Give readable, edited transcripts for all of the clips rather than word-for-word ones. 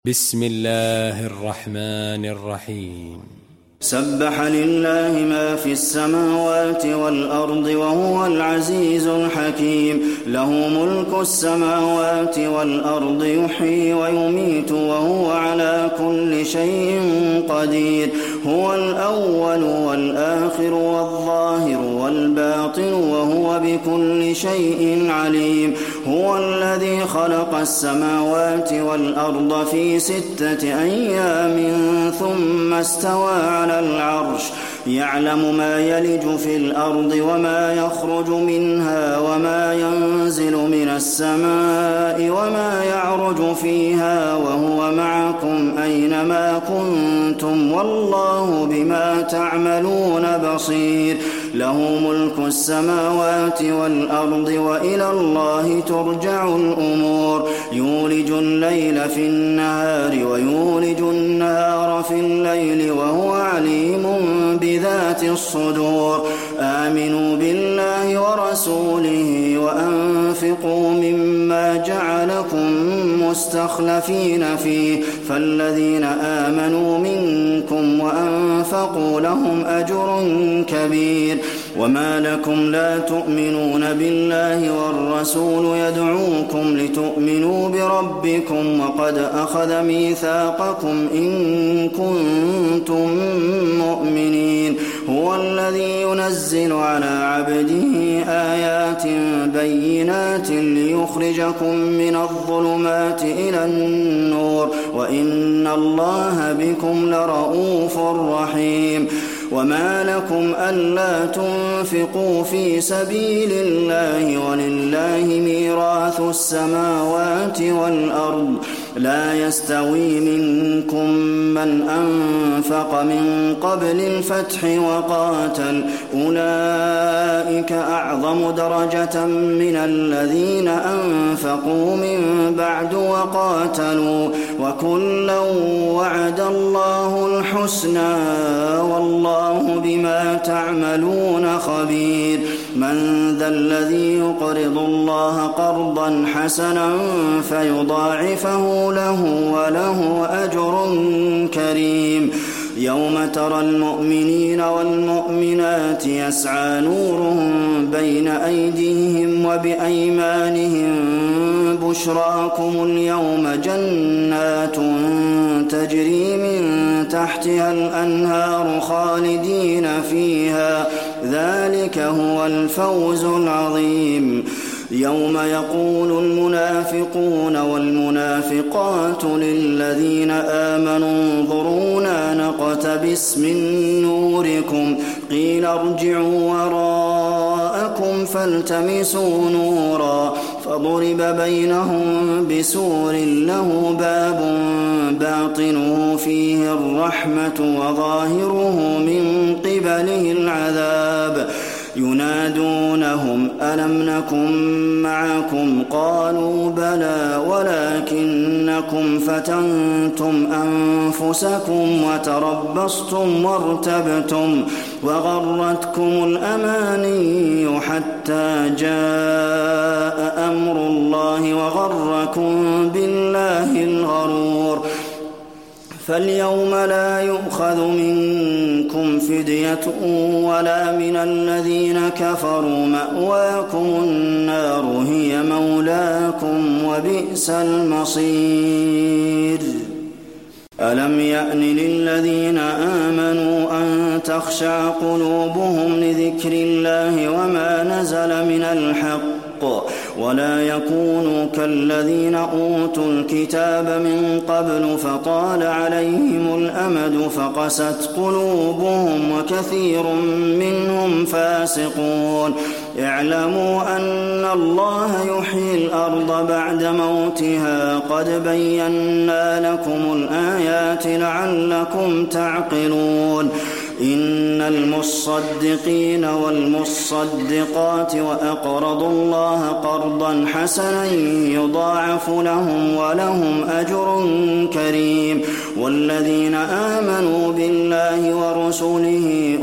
بسم الله الرحمن الرحيم. سبح لله ما في السماوات والأرض وهو العزيز الحكيم. له ملك السماوات والأرض يحيي ويميت وهو على كل شيء قدير. هو الأول والآخر والظاهر والباطن وهو بكل شيء عليم. هو الذي خلق السماوات والأرض في 6 أيام ثم استوى على العرش. يعلم ما يلج في الأرض وما يخرج منها وما ينزل من السماء وما يعرج فيها وهو معكم أينما كنتم والله بما تعملون بصير. له ملك السماوات والأرض وإلى الله ترجع الأمور. يولج الليل في النهار ويولج النهار في الليل وهو عليم بذات الصدور. آمنوا بالله ورسوله وأنفقوا مما جعلكم مستخلفين فيه فالذين آمنوا منكم وأنفقوا لهم أجر كبير. وما لكم لا تؤمنون بالله والرسول يدعوكم لتؤمنوا بربكم وقد أخذ ميثاقكم إن كنتم مؤمنين. هو الذي ينزل على عبده آيات بينات ليخرجكم من الظلمات إلى النور وإن الله بكم لرءوف رحيم. وما لكم ألا تنفقوا في سبيل الله ولله ميراث السماوات والأرض. لا يستوي منكم من أنفق من قبل الفتح وقاتل أولئك أعظم درجة من الذين أنفقوا من بعد وقاتلوا وكلا وعد الله الحسنى والله بما تعملون خبير. من ذا الذي يقرض الله قرضا حسنا فيضاعفه له وله أجر كريم. يوم ترى المؤمنين والمؤمنات يسعى نورهم بين أيديهم وبأيمانهم بشراكم اليوم جنات تجري من تحتها الأنهار خالدين فيها ذلك هو الفوز العظيم. يوم يقول المنافقون والمنافقات للذين آمنوا انظرونا نقتبس من نوركم قيل ارجعوا وراءكم فالتمسوا نورا فضرب بينهم بسور له باب باطنه فيه الرحمة وظاهره من قبله العذاب. ينادونهم ألم نكن معكم قالوا بلى ولكنكم فتنتم أنفسكم وتربصتم وارتبتم وغرتكم الأماني حتى جاء أمر الله وغركم بالله الغرور. فاليوم لا يؤخذ منكم فدية ولا من الذين كفروا مأواكم النار هي مولاكم وبئس المصير. ألم يأن للذين آمنوا أن تخشع قلوبهم لذكر الله وما نزل من الحق ولا يكونوا كالذين أوتوا الكتاب من قبل فطال عليهم الأمد فقست قلوبهم وكثير منهم فاسقون. اعلموا أن الله يحيي الأرض بعد موتها قد بينا لكم الآيات لعلكم تعقلون. إن المصدقين والمصدقات وأقرضوا الله قرضا حسنا يضاعف لهم ولهم أجر كريم. والذين آمنوا بالله ورسله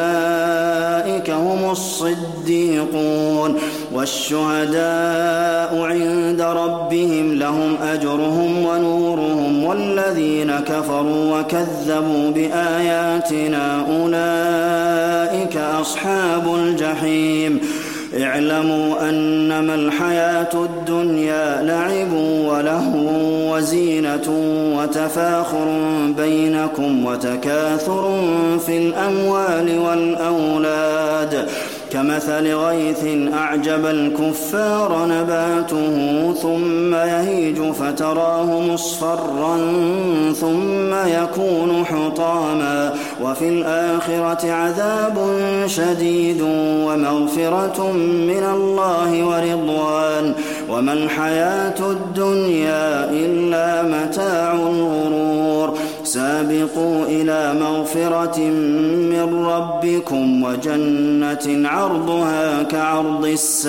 أولئك هم الصديقون والشهداء عند ربهم لهم أجرهم ونورهم والذين كفروا وكذبوا بآياتنا أولئك أصحاب الجحيم اعلموا أنما الحياة الدنيا لعب ولهو وزينة وتفاخر بينكم وتكاثر في الأموال والأولاد كمثل غيث أعجب الكفار نباته ثم يهيج فتراه مصفرا ثم يكون حطاما وفي الآخرة عذاب شديد ومغفرة من الله ورضوان وما الحياة الدنيا إلا متاع الغرور سابقوا إلى مغفرة من ربكم وجنة عرضها كعرض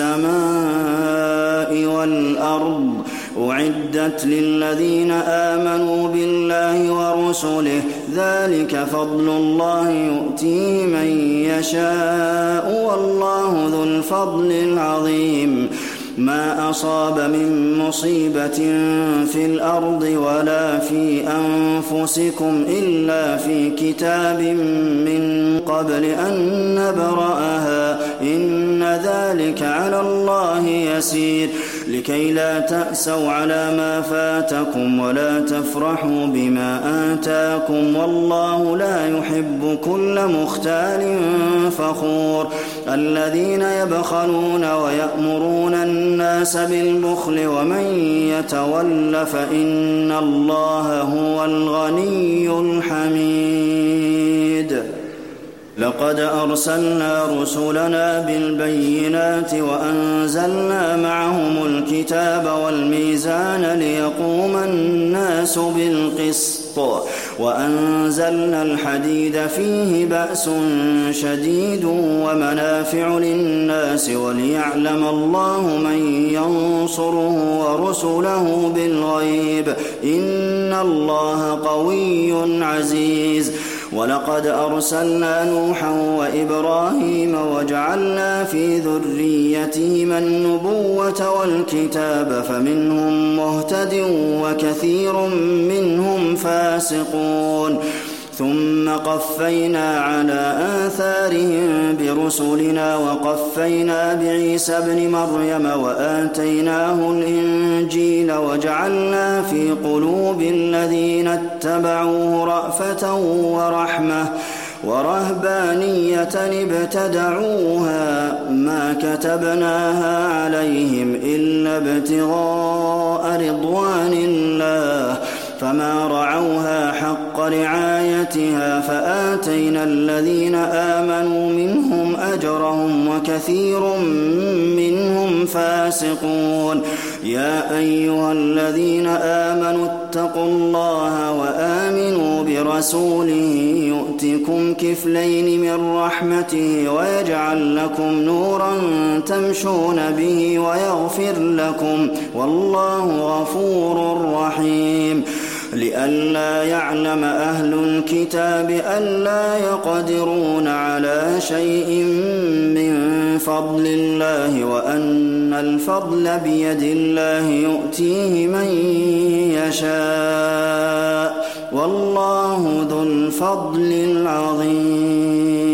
السماء والأرض أعدت للذين آمنوا بالله ورسله ذلك فضل الله يؤتيه من يشاء والله ذو الفضل العظيم ما أصاب من مصيبة في الأرض ولا في أنفسكم إلا في كتاب من قبل أن نبرأها إن ذلك على الله يسير لكي لا تأسوا على ما فاتكم ولا تفرحوا بما آتاكم والله لا يحب كل مختال فخور الذين يبخلون ويأمرون الناس بالبخل ومن يتول فإن الله هو الغني الحميد لقد أرسلنا رسلنا بالبينات وأنزلنا معهم الكتاب والميزان ليقوم الناس بالقسط وأنزلنا الحديد فيه بأس شديد ومنافع للناس وليعلم الله من ينصره ورسله بالغيب إن الله قوي عزيز ولقد أرسلنا نوحا وإبراهيم وجعلنا في ذريتهما النبوة والكتاب فمنهم مهتد وكثير منهم فاسقون ثم قفينا على آثارهم برسلنا وقفينا بعيسى ابن مريم وآتيناه الإنجيل وجعلنا في قلوب الذين اتبعوه رأفة ورحمة ورهبانية ابتدعوها ما كتبناها عليهم إلا ابتغاء رضوان الله فما رعوها حق رعايتها فآتينا الذين آمنوا منهم أجرهم وكثير منهم فاسقون يا أيها الذين آمنوا اتقوا الله وآمنوا برسوله يؤتكم كفلين من رحمته ويجعل لكم نورا تمشون به ويغفر لكم والله غفور رحيم لئلا يعلم أهل الكتاب ألا يقدرون على شيء من فضل الله وأن الفضل بيد الله يؤتيه من يشاء والله ذو الفضل العظيم